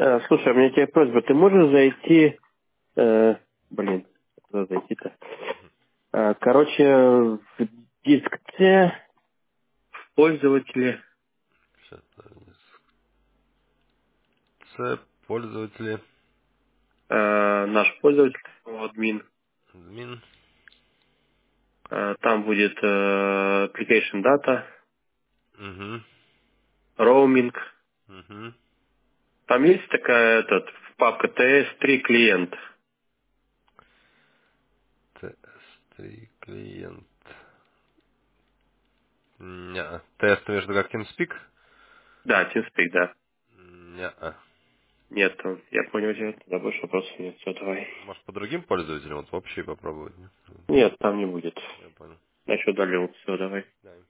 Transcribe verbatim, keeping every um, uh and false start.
Э, слушай, у меня тебе просьба, ты можешь зайти, э, блин, куда зайти-то? Э, короче, в диск C, в пользователе, Сейчас. С пользователи. э, наш пользователь, админ, Админ. э, там будет э, application data, Угу. roaming. Угу. Там есть такая, этот, папка ти эс три клиент. Т С три клиент. Не. Тест между как TeamSpeak? Да, TeamSpeak, да. Не. Нет, там, я понял, тебя, тогда больше вопросов нет, все, давай. Может, по другим пользователям вот вообще попробовать? Нет, Нет, там не будет. я понял. Я еще удалил, все, давай. Да.